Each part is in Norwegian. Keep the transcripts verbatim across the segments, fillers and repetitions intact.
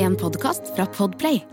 En podcast fra Podplay.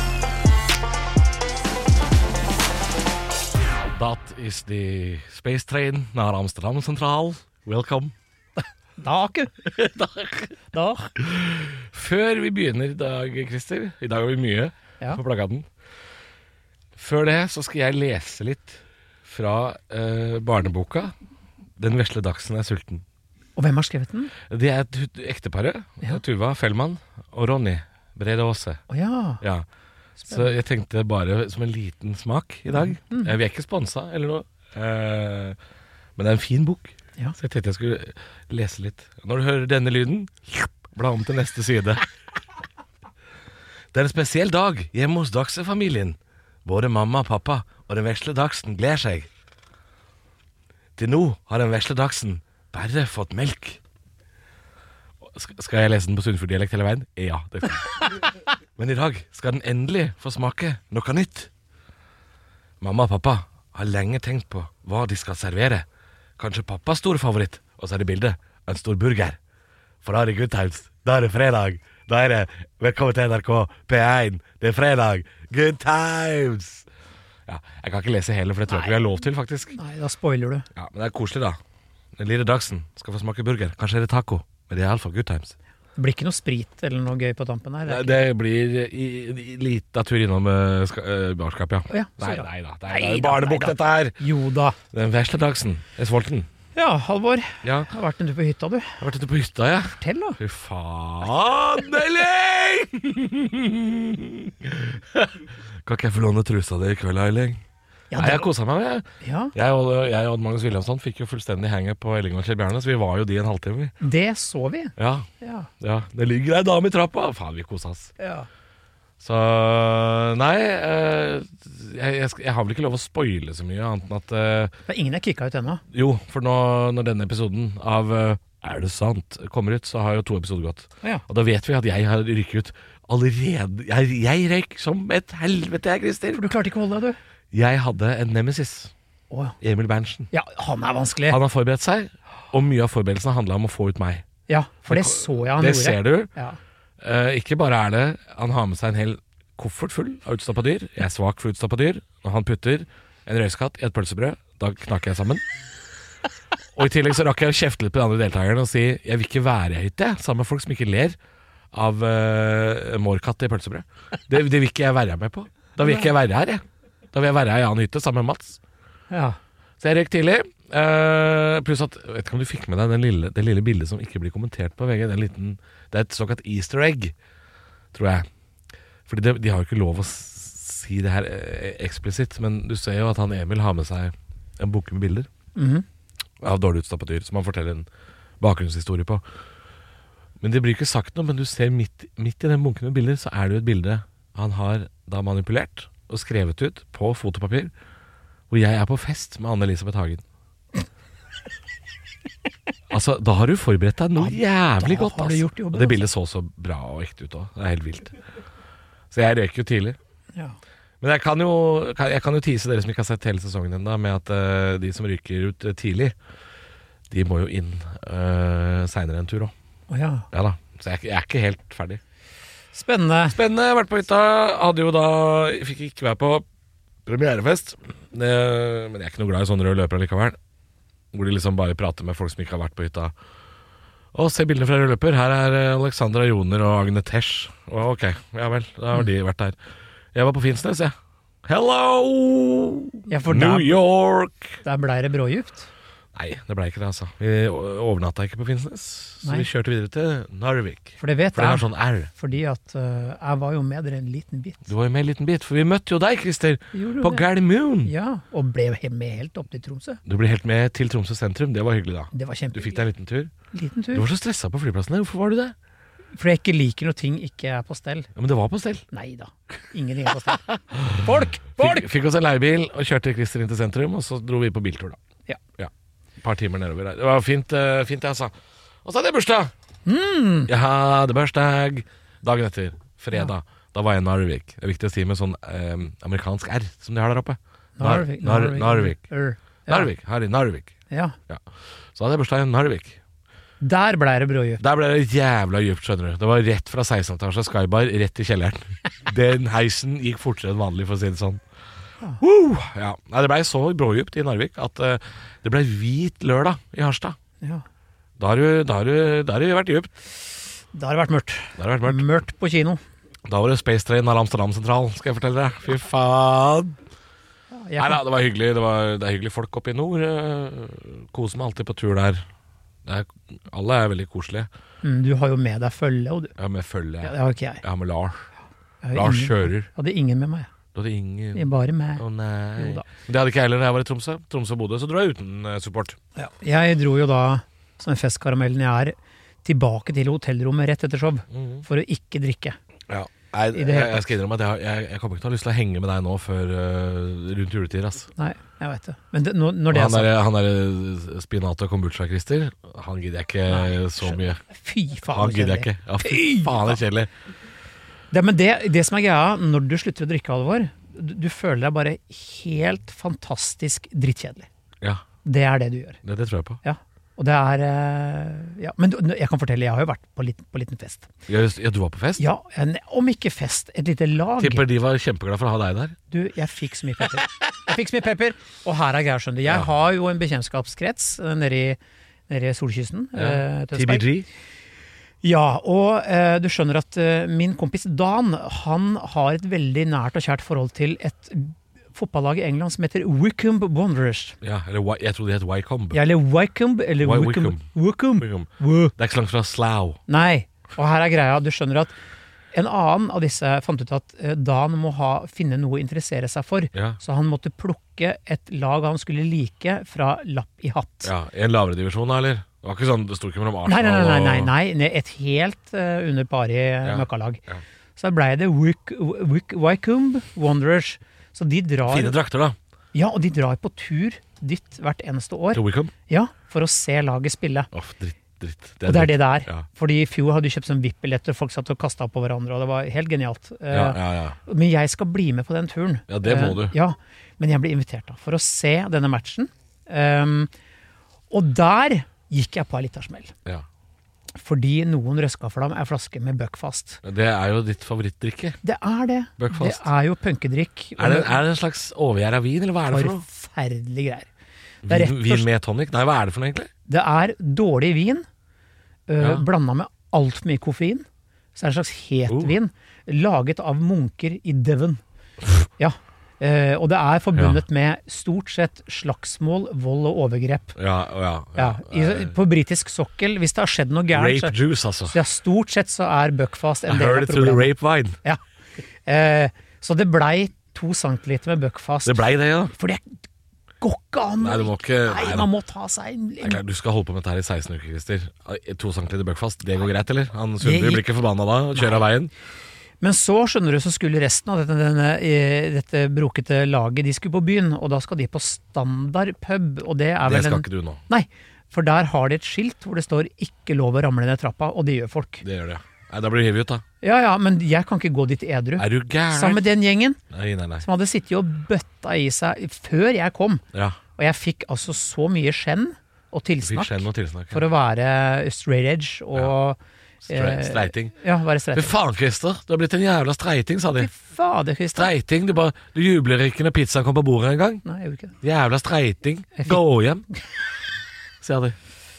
That is the space train nær Amsterdam Central. Welcome. Dag. Dag. Dag. Før vi begynner i dag, Christer, i dag har vi mye Ja. på plakaten. Før det så skal jeg lese litt fra uh, barneboka Den vesle dachsen er sulten. Og hvem har skrevet den? Det er et ekteparet, Ja. Tuva Fellmann og Ronny Brede Aase. Å ja. Ja. Så jeg tenkte bare som en liten smak i dag. Mm. Vi er ikke sponsa eller noe, uh, men det er en fin bok. Ja. Så jeg tenkte jeg skulle lese litt. Når du hører denne lyden, bla om til neste side. Det er en spesiell dag hjemme hos Dachse-familien. Både mamma, pappa og den vesle dachsen gleder seg. Til nå har den vesle dachsen bare fått melk. Skal jeg lese den på Sunnfjord-dialekt hele veien? Ja, det skal jeg. Men i dag skal den endelig få smake noe nytt. Mamma og pappa har lenge tenkt på hva de skal servere. Kanskje pappas store favoritt, og så er det bildet en stor burger. For da er det good times, da er det fredag. Da er det velkommen til N R K P én, det er fredag, good times. Ja, jeg kan ikke lese hele, for det tror jeg ikke vi har lov til, faktisk. Nei, da spoiler du. Ja, men det er koselig da. Den lille dachsen skal få smake burger. Kanskje er det taco, men det er i alle fall good times. Det blir ikke noe sprit eller noe gøy på tampen her. Nei, Det det blir i, i lita tur innom uh, ska, uh, barskap, ja. Å ja, så Nei, ja. nei da, det Nei er, det er da, barnebok nei da. dette her. ikke- Jo da. Den vesle dachsen er sulten. Ja, Halvor. Ja, Jeg har vært en tur på hytta, du. jeg har vært ute på hytta, ja. Fortell, da. Fy faen, Elling! Kan ikke jeg få låne trusa di i kveld, Elling? Ja, Nei, det- jeg koset meg med det. Ja, Jeg og, jeg og Magnus Williamson fikk jo fullstendig hanget på Elling og Kjell Bjarne, så vi var jo de en halvtime. vi. det så vi. Ja, Ja. ja. Det ligger ei dame i trappa. Faen, vi koset oss. Ja. Så nei, eh, jeg, jeg, skal- jeg har vel ikke lov å spoile så mye, annet enn at eh, Men ingen er kicka ut ennå. jo, for nå, når denne episoden av eh, Er det sant? kommer ut, så har jo to episoder gått. Ja. Og da vet vi at jeg har rykket ut allerede. Jeg, jeg røyk som et helvete, jeg, Christer. For du klarte ikke å holde deg, du. Jeg hadde en nemesis, Å ja. Emil Berntsen. Ja, han er vanskelig. Han har forberedt seg, og mye av forberedelsene handla om å få ut meg. Ja, for det så jeg han Det gjorde. ser du. Ja. Eh, ikke bare er det Han har med seg en hel koffert full av utstoppa dyr. Jeg er svak for utstoppa dyr. Når han putter en røyskatt i et pølsebrød, da knakker jeg sammen. Og i tillegg så rakk jeg å kjefte litt på de andre deltakerne og si jeg vil ikke være høyt, jeg. Sammen med folk som ikke ler av uh, mårkatt i pølsebrød. Det, det vil ikke jeg være med på. Da vil ikke jeg være her, jeg. Da vil jeg være her i annen hytte sammen med Mats. Ja. Så jeg røyk tidlig. Uh, pluss at, vet ikke om du fikk med deg den lille, det lille bildet som ikke blir kommentert på V G. Den liten, det er et såkalt easter egg, tror jeg. Fordi det, de har jo ikke lov å si det her eh, eksplisitt, men du ser jo at han Emil har med seg en bunke med bilder Mhm. av dårlig utstoppet dyr, som han forteller en bakgrunnshistorie på. Men det blir ikke sagt noe, men du ser midt, midt i den bunken med bilder, så er det jo et bilde han har da manipulert og skrevet ut på fotopapir, hvor jeg er på fest med Anne-Elisabeth Hagen. Altså, da har du forberedt deg noe jævlig da godt. har du Altså. gjort jobben, Og det bildet så så bra og ekte ut også. Det er helt vilt. Så jeg røyker jo tidlig. Ja. Men jeg kan jo, kan, jeg kan jo tease dere som ikke har sett hele sesongen ennå, med at uh, de som ryker ut uh, tidlig, de må jo inn uh, seinere en tur òg. Å ja. Ja da. Så jeg, er ikke- jeg er ikke helt ferdig. Spennende. Spennende. Jeg har vært på hytta. Hadde jo da Fikk ikke være på premierefest. Det, men jeg er ikke noe glad i sånne røde løpere likevel. Hvor de liksom bare prater med folk som ikke har vært på hytta. Å, se bildene fra røde løper. Her er Alexandra Joner og Agne Tesh. Å, ok, ja vel, da har de vært der. Jeg var på Finnsnes, jeg. Hello! Ja, for New der- York! Der ble det brådjupt. Nei, det ble ikke det, altså. Vi overnatta ikke på Finnsnes. Så Nei. vi kjørte videre til Narvik. For det vet For det jeg. har sånn R. Fordi at øh, jeg var jo med dere en liten bit. Du var jo med en liten bit, for vi møtte jo deg, Christer, Gjorde du på det? Gardermoen. Ja, og ble he- med helt opp til Tromsø. Du ble helt med til Tromsø sentrum. Det var hyggelig, da. Det var Du fikk kjempehyggelig. deg en liten tur. Liten Du tur. var så stressa på flyplassen der. Hvorfor var du det? For jeg ikke liker når ting ikke er på stell. Ja, Men det var på stell. Nei da. Ingenting er på stell. Folk! Folk! Fikk, fikk oss en leiebil og kjørte Christer inn til sentrum, og så dro vi på biltur, da. Ja. Et par timer nedover der. Det var fint, uh, fint det, altså. Og så hadde jeg bursdag! Mm. Jeg hadde bursdag dagen etter, fredag. Da var jeg i Narvik. Det er viktig å si med sånn eh, amerikansk R, som de har der oppe. Nar- Narvik. Nar- Narvik. Ør. Ja. Narvik. Her i Narvik. Ja. Så hadde jeg bursdag i Narvik. Der ble det brådypt. Der ble det jævla dypt, skjønner du. Det var rett fra seksten etasje Skybar, rett i kjelleren. Den heisen gikk fortere enn vanlig, for å si det sånn. Woo! Ja. Nei, det ble så brådypt i Narvik at uh, det ble hvit lørdag i Harstad. Ja. Da har du, da har du, da har du vært dypt. Da har det vært mørkt. Da har det vært mørkt. Mørkt på kino. Da var det Space Train av Amsterdam Sentral, skal jeg fortelle deg. Fy faen. Jeg Nei kan- da, det var hyggelig. Det, var, det er hyggelig folk oppe i nord. Uh, koser meg alltid på tur der. Det er, alle er veldig koselige. Mm, du har jo med deg følge, og du. Jeg har med følge. Ja, det har ikke jeg. Jeg har med Lars. Jeg har Lars ingen- kjører. Hadde ingen med meg. Da hadde ingen... Det er bare meg. Å nei. Jo da. Det hadde ikke jeg heller da jeg var i Tromsø. Tromsø og Bodø, så dro jeg uten uh, support. Ja. Jeg dro jo da, som en festkaramellen jeg er, tilbake til hotellrommet rett etter show, Mhm. for å ikke drikke. Ja. Nei, I jeg, det hele jeg skal innrømme at jeg, jeg, jeg kommer ikke til å ha lyst til å henge med deg nå før uh, rundt juletid. Ass. Nei, jeg vet det. Men det, når, når Og det er han sagt, der, han der spinat og kombucha-Christer, han gidder jeg ikke Nei, så mye. fy faen. Han gidder jeg kjedelig. ikke. Ja, fy Fy faen, det er kjedelig. Det, men det, det som er greia, når du slutter å drikke alvor, du, du føler deg bare helt fantastisk drittkjedelig. Ja, Det er det du gjør. det, det tror jeg på. Ja. Og det er eh, ja. Men du, jeg kan fortelle, jeg har jo vært på liten, på liten fest. Ja, just- ja, du var på fest? Ja, en, om ikke fest, et lite lag. Tipper de var kjempeglad for å ha deg der. Du, jeg fikk så mye pepper. Jeg fikk så mye pepper, og her er greia, skjønner du. Jeg Ja. har jo en bekjentskapskrets eh, nede i, nede i Solkysten. eh, T B Tønsberg. G. Ja, og eh, du skjønner at eh, min kompis Dan, han har et veldig nært og kjært forhold til et fotballag i England som heter Wycombe Wanderers. Ja, eller Wy- jeg trodde det het Wycombe. Ja, eller Wycombe, eller Wy- Wycombe. Wycombe. Wycombe. Wy- Det er ikke så langt fra Slough. Nei, og her er greia, du skjønner at en annen av disse fant ut at eh, Dan må ha, finne noe å interessere seg for, Ja. så han måtte plukke et lag han skulle like fra lapp i hatt. Ja, I en lavere divisjon, da, eller? Det var ikke sånn, det sto ikke mellom Nei, Arsenal nei, nei, nei, og nei, nei, et helt eh, under pari Ja, møkkalag. ja. Så ble det Wyc- Wyc- Wycombe Wanderers. Så de drar, Fine drakter, da. ja, og de drar på tur dit hvert eneste år, Til Wycombe. ja, for å se laget spille. Åh, dritt, dritt. Og det er det det er. Ja. Fordi i fjor hadde de kjøpt sånn V I P-billetter, og folk satt og kasta på hverandre, og det var helt genialt. Eh, Ja, ja, ja. Men jeg skal bli med på den turen. Ja, det må Eh, du. Ja, men jeg ble invitert da, for å se denne matchen. Um, og der gikk jeg på ei lita smell. ja. Fordi noen røska for dem ei flaske med Buckfast. Det er jo ditt favorittdrikke. Det er det. Buckfast. Det er jo punkedrikk. Er det, er det en slags overgjæra vin, eller hva er det for noe? Forferdelige greier. Det er, rett Vin, og vin slett- med tonic? Nei, hva er det for noe, egentlig? det er dårlig vin, uh, Ja. blanda med altfor mye koffein. Så er det en slags het Oh. vin, laget av munker i Devon. Ja. Uh, og det er forbundet med stort sett slagsmål, vold og overgrep. Ja, ja, Ja, i, på britisk sokkel, hvis det har skjedd noe gærent, Rape så, juice, altså. så ja, stort sett så er Buckfast en I del heard av it through the problemet. rape wine. Ja. Eh, så det blei to centiliter med Buckfast. Det blei det, ja. For det går ikke an! Nei, du må ikke Nei, nei, man må ta seg en, Det er klart, Du skal holde på med dette her i seksten uker, Christer. To centimeter buckfast, det går greit, eller? Han Sundby Det- blir ikke forbanna da og kjører av veien. Men så skjønner du, så skulle resten av dette, denne, eh, dette brokete laget, de skulle på byen, og da skal de på standard pub, og det er Det vel skal en ikke du nå. Nei, for der har de et skilt hvor det står 'ikke lov å ramle ned trappa', og det gjør folk. Det gjør det. Nei, Da blir du hivet ut, da. Ja ja, men jeg kan ikke gå dit edru. Er du gæren? Sammen med den gjengen Nei, nei, nei. som hadde sittet og bøtta i seg før jeg kom. Ja, Og jeg fikk altså så mye skjenn og Fikk tilsnakk skjenn og tilsnakk. for å være straight edge og Stre- eh, Streiting. Ja, være Fy streit. faen, Christer. Du har blitt en jævla streiting, sa de. Fy fader, Christian. Streiting. Du, bare, du jubler ikke når pizzaen kommer på bordet engang. Nei, jeg gjorde ikke det. Jævla streiting. Jeg fikk- Gå hjem, sier de.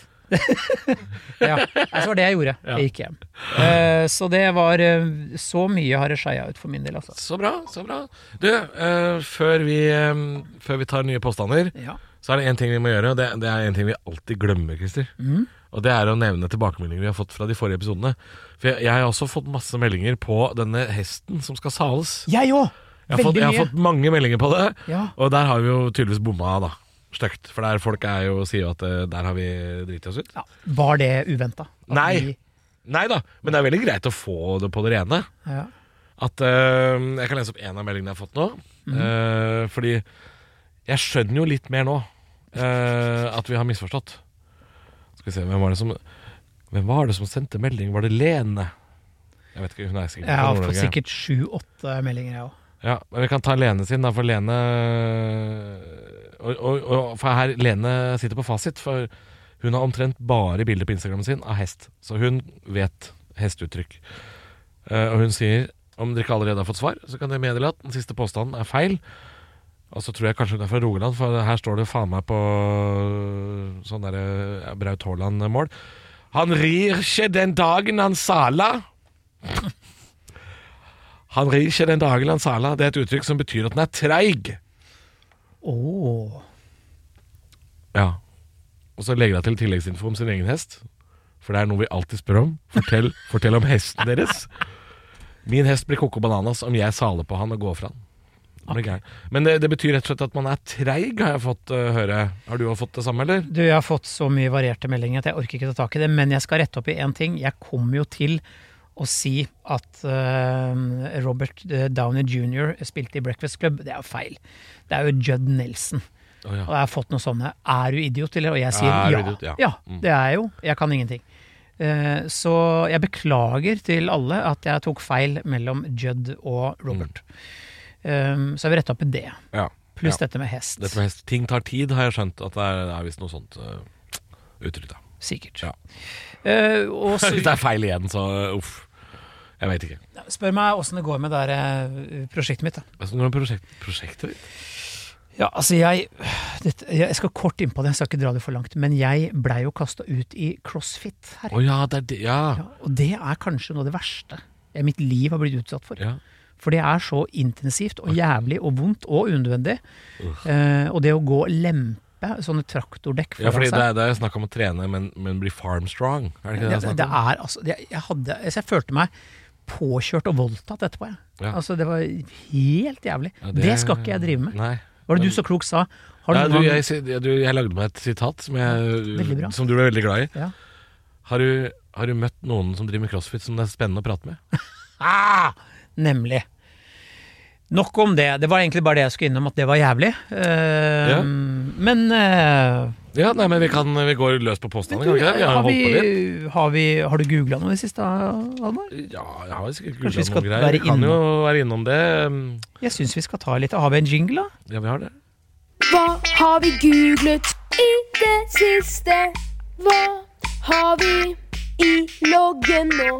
Ja, nei, så var det jeg gjorde. Ja. Jeg gikk hjem. Eh, så det var eh, Så mye har det skeia ut for min del, altså. Så bra, så bra. Du, eh, før, vi, eh, før vi tar nye påstander, Ja. så er det en ting vi må gjøre, og det, det er en ting vi alltid glemmer, Christer. Mm. Og det er å nevne tilbakemeldinger vi har fått fra de forrige episodene. For jeg, jeg har også fått masse meldinger på denne hesten som skal sales. Jeg òg! Jeg har, fått, Veldig jeg har mye. fått mange meldinger på det, Ja. og der har vi jo tydeligvis bomma, da. Stygt. For der folk er jo, sier jo at eh, der har vi driti oss ut. Ja. Var det uventa? Nei. Nei da, men det er veldig greit å få det på det rene. Ja. At eh, Jeg kan lese opp en av meldingene jeg har fått nå. Mhm. Eh, fordi jeg skjønner jo litt mer nå eh, at vi har misforstått. Skal vi se, hvem var det som Hvem var det som sendte melding? Var det Lene? Jeg vet ikke, hun er sikkert Jeg fra har fått Nord-Norge. sikkert sju-åtte meldinger, jeg òg. Ja, men vi kan ta Lene sin, da, for Lene og, og, og, For her, Lene sitter på fasit, for Hun har omtrent bare bilder på Instagramen sin av hest, så hun vet hestuttrykk. Uh, og hun sier, om dere ikke allerede har fått svar, så kan dere meddele at den siste påstanden er feil. Og så tror jeg kanskje hun er fra Rogaland, for her står det faen meg på sånn der ja, Braut Haaland-mål. Han rir ikke den dagen han sala. Han rir ikke den dagen han sala. Det er et uttrykk som betyr at den er treig. Åh. Ja. Og så legger jeg til tilleggsinfo om sin egen hest. For det er noe vi alltid spør om. Fortell, fortell om hesten deres. Min hest blir koko bananas om jeg saler på han og går fra han. Okay. Men det, det betyr rett og slett at man er treig, har jeg fått uh, høre. Har du også fått det samme, eller? Du, jeg har fått så mye varierte meldinger at jeg orker ikke ta tak i det, men jeg skal rette opp i en ting. Jeg kommer jo til å si at uh, Robert Downey junior spilte i Breakfast Club. Det er jo feil. Det er jo Judd Nelson. Oh, ja. Og jeg har fått noe sånne, er du idiot, eller? Og jeg sier ja. Idiot, ja. Ja, mm. Det er jo. Jeg kan ingenting. Uh, så jeg beklager til alle at jeg tok feil mellom Judd og Robert. Mm. Um, så jeg vil rette opp i det. Ja, pluss ja. dette med hest. Dette med hest. Ting tar tid, har jeg skjønt. At det er, det er visst noe sånt uh, uttrykk da. Sikkert. Ja. Uh, også, Hvis det er feil igjen, så uff. Jeg vet ikke. Spør meg hvordan det går med det der, uh, prosjektet mitt. Da. Hvordan går det med prosjekt, prosjektet ditt? Ja, altså jeg, dette, jeg skal kort inn på det, jeg skal ikke dra det for langt. Men jeg ble jo kastet ut i CrossFit her. Å oh, ja, det er det, ja. ja. Og det er kanskje noe av det verste jeg mitt liv har blitt utsatt for. Ja. For det er så intensivt og jævlig og vondt og unødvendig. Uh. Eh, og det å gå og lempe sånne traktordekk foran seg. Ja, fordi seg. det er, det er snakk om å trene, men, men bli farm strong. Er det ikke det, det, det er altså, det, jeg, hadde, jeg følte meg påkjørt og voldtatt etterpå. Jeg. Ja. Altså, det var helt jævlig. Ja, det, det skal ikke jeg drive med. Nei. Var det du så klok sa? Har ja, du, du, jeg, du, jeg lagde meg et sitat som, jeg, som du ble veldig glad i. Ja. Har, du, har du møtt noen som driver med CrossFit som det er spennende å prate med? ah, nemlig. Nok om det. Det var egentlig bare det jeg skulle innom, at det var jævlig. Uh, ja. Men uh, Ja, nei, men vi, kan, vi går løs på påstanden, kan vi ikke det? Vi har, har, vi, holdt på litt. Har, vi, har du googlet noe i siste, Almar? Ja, jeg har sikkert googlet noen greier. Vi kan jo være innom det. Jeg synes vi skal ta litt. Har vi en jingle, da? Ja, vi har det. Hva har vi googlet i det siste? Hva har vi i loggen nå?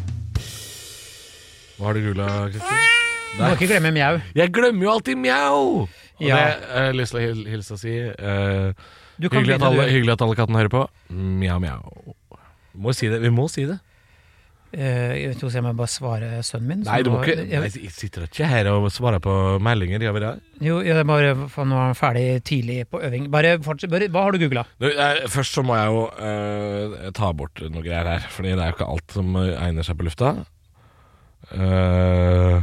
Hva har du googlet, Kristin? Du må ikke glemme mjau. Jeg glemmer jo alltid mjau! Og ja. det har jeg lyst til å hil hilse å si. Uh, hyggelig, at alle, hyggelig at alle kattene hører på. Mjau, mjau. Må si det. Vi må si det. Uh, jeg vet ikke om jeg må bare svare sønnen min. Nei, du må ikke. Jeg, jeg sitter ikke her og svarer på meldinger. Gjør vi det? Jo, jeg bare, for nå er han ferdig tidlig på øving. Bare, fortsett, bare Hva har du googlet? Du, eh, først så må jeg jo uh, ta bort noe greier her. Fordi det er jo ikke alt som egner seg på lufta. Uh,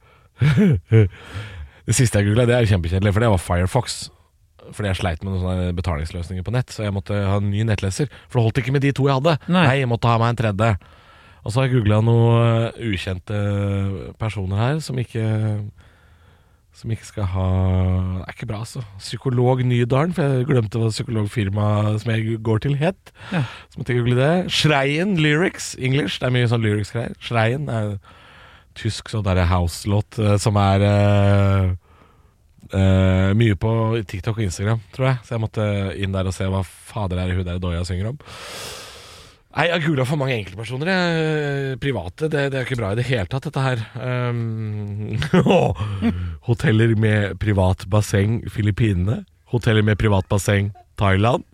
det siste jeg googlet, det er kjempekjedelig, for det var Firefox. Fordi jeg sleit med noen sånne betalingsløsninger på nett, så jeg måtte ha en ny nettleser. For det holdt ikke med de to jeg hadde. Nei, Nei jeg måtte ha meg en tredje. Og så har jeg googlet noen ukjente personer her som ikke Som ikke skal ha. Det er ikke bra, altså. Psykolog Nydalen, for jeg glemte hva psykologfirma som jeg går til het. Ja. Så måtte jeg google det. Schreien Lyrics English. Det er mye sånn lyrics-greier. Schreien er tysk sånn der house-låt som er uh, uh, mye på TikTok og Instagram, tror jeg. Så jeg måtte inn der og se hva fader er det hun der Doja synger om. Nei, jeg har googlet for mange enkeltpersoner. Jeg, private, det, det er ikke bra i det hele tatt, dette her. Um, hoteller med privat basseng Filippinene. Hoteller med privat basseng Thailand.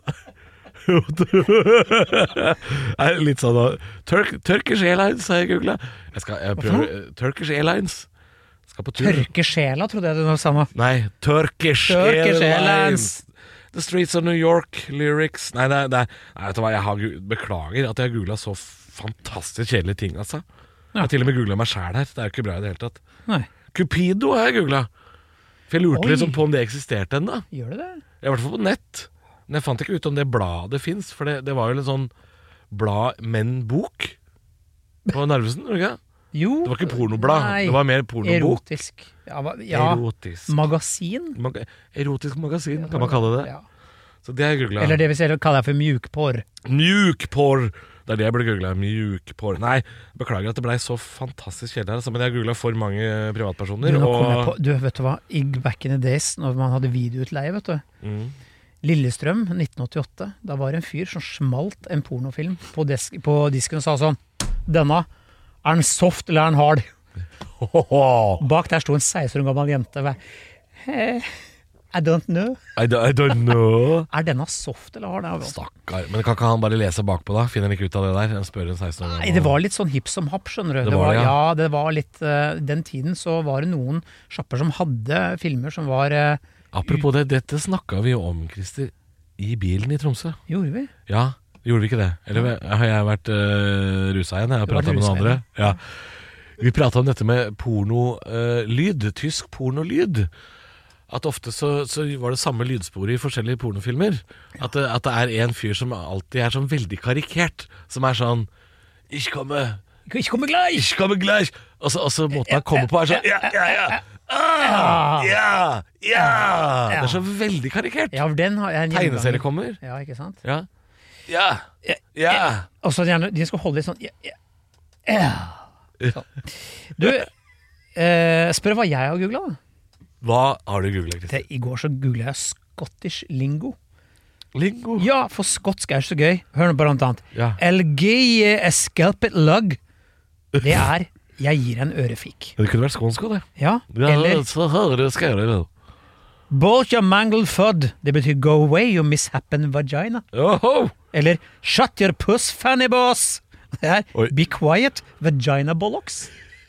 Litt sånn Turk, Turkish Airlines har jeg googlet. Jeg skal jeg prøver Turkish Airlines skal på tur. Tørkesjela, trodde jeg det var samme. Nei, Turkish, Turkish Airlines. Airlines The Streets of New York Lyrics. Nei, nei, nei, nei vet du hva, jeg har, beklager at jeg har googlet så fantastisk kjedelige ting, altså. Ja. Jeg har til og med googlet meg selv her. Det er jo ikke bra i det hele tatt. Nei. Cupido har jeg googlet. For jeg lurte liksom på om det eksisterte enda. Gjør det det? Jeg er i hvert fall på nett. Men jeg fant ikke ut om det bladet finnes. For det, det var jo en sånn blad, men bok på Narvesen, var det ikke? Jo. Det var ikke pornoblad, nei, det var mer pornobok. Erotisk. Ja, ja. Erotisk. Magasin. Mag erotisk magasin, kan man kalle det. Ja. Så det har jeg googlet. Eller det vi kaller for mjukporr. Mjukporr! Det er det jeg ble googlet. Mjukporr. Nei, beklager at det ble så fantastisk kjedelig her, altså, men jeg har googlet for mange privatpersoner. Du, og... på, du vet du hva, I back in the days, når man hadde videoutleie, vet du. Mm. Lillestrøm, nitten åttiåtte. Da var det en fyr som smalt en pornofilm på, desk, på disken og sa sånn, denne, er den soft eller er den hard? Bak der sto en seksten år gammel jente. Eh, I don't know. I don't, I don't know. Er denne soft eller hard? Stakkar. Men kan ikke han bare lese bakpå da? Finner han ikke ut av det der? Han spør en seksten år. Nei, det var litt sånn hipp som happ, skjønner du. Det det var var, det, ja. ja, det var litt uh, den tiden så var det noen shopper som hadde filmer som var uh, Apropos det, dette snakket vi jo om, Christer, i bilen i Tromsø. Gjorde vi? Ja, gjorde vi ikke det? Eller har jeg vært uh, rusa igjen? Jeg har Du har pratet med rusa noen andre. igjen. Ja. Vi pratet om dette med pornolyd, uh, tysk pornolyd. At ofte så, så var det samme lydsporet i forskjellige pornofilmer. At det, at det er en fyr som alltid er sånn veldig karikert. Som er sånn Ich komme, Ikke komme gleich! ich komme gleich. Og så, og så måten han kommer på er sånn Ja, ja, ja. Ah, ja, ja. Det er så veldig karikert. Ja, den har jeg en gjenganger. Tegneserie kommer. Ja, ikke sant? Ja. Ja. Ja. Og så gjerne, de skal holde litt sånn ja, ja, ja. Sånn. Du, eh, spør hva jeg har googlet da. Hva har du googlet, Christer? I går så googlet jeg Scottish lingo. Lingo. Ja, for skotsk er så gøy. Hør nå på blant annet. Ja. L G Escalpet Lug. Det er jeg gir en ørefik. Det kunne vært skånsk også, det. Ja, Ja, eller så hører du skal gjøre det. Bolt your mangled fud. Det betyr go away, you misshapen vagina. Oho! Eller shut your puss, fanny boss. Det er Oi. be quiet, vagina bollocks.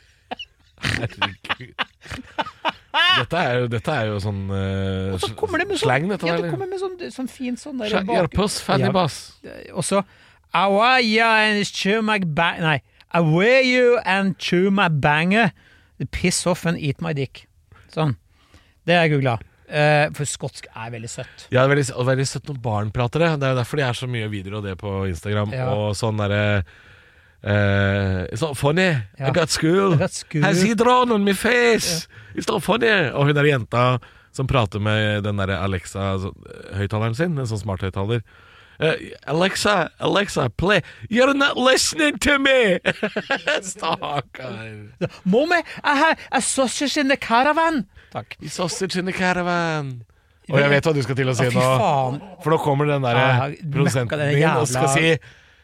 Herregud. Dette er jo, dette er jo sånn uh, Og så kommer det med sånn, slang, dette ja, det der. kommer med sånn, sånn fint sånn der Shut bak- your puss, fanny Ja. boss. Og så Awaya and chew my bang. Nei. Away you and chew my banger. Piss off and eat my dick. Sånn. Det er jeg googlet. Uh, for skotsk er veldig søtt. Ja, det er veldig, og veldig søtt når barn prater det. Det er jo derfor de er så mye videoer av det på Instagram. Ja. Og sånn derre uh, It's not funny. Ja. I got school. I got school. Has he drawn on my face? It's not funny. Og hun der jenta som prater med den der Alexa-høyttaleren sin, en sånn smart-høyttaler. Uh, Alexa, Alexa, play. You're not listening to me! Stakkar. Mommy, I have a sausage in the caravan. Takk. Sausage in the caravan. Og jeg vet hva du skal til å si Å, fy nå. faen. For nå kommer den der Ja, produsenten møkka, den din og skal jævla- si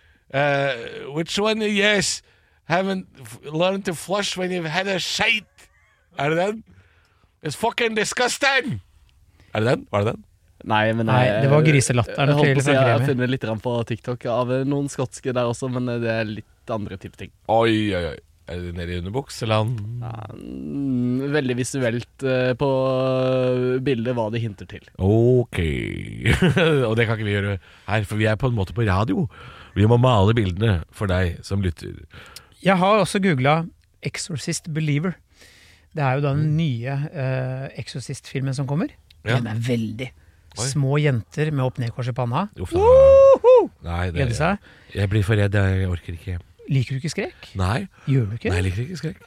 uh, Which one, yes, haven't f- learned to flush when you've had a shite. Er det den? It's fucking disgusting. Er det den? Var det den? Nei, men Nei, jeg- det var griselatteren Jeg holdt til på å si, jeg har Frank Remi. funnet litt grann på TikTok av noen skotske der også, men det er litt andre type ting. Oi, oi, oi. Er det nede i underbuksland? Ja, mm, veldig visuelt eh, på bildet hva det hinter til. Ok. Og det kan ikke vi gjøre her, for vi er på en måte på radio. Vi må male bildene for deg som lytter. Jeg har også googlet Exorcist Believer. Det er jo da den nye uh, Exorcist-filmen som kommer. Ja. Den er veldig. Oi. Små jenter med opp-ned-kors i panna. Uff, da. Nei, det, Gleder seg. jeg blir for redd, jeg orker ikke. Liker du ikke skrek? Nei, Gjør du ikke? nei, jeg liker ikke skrekk.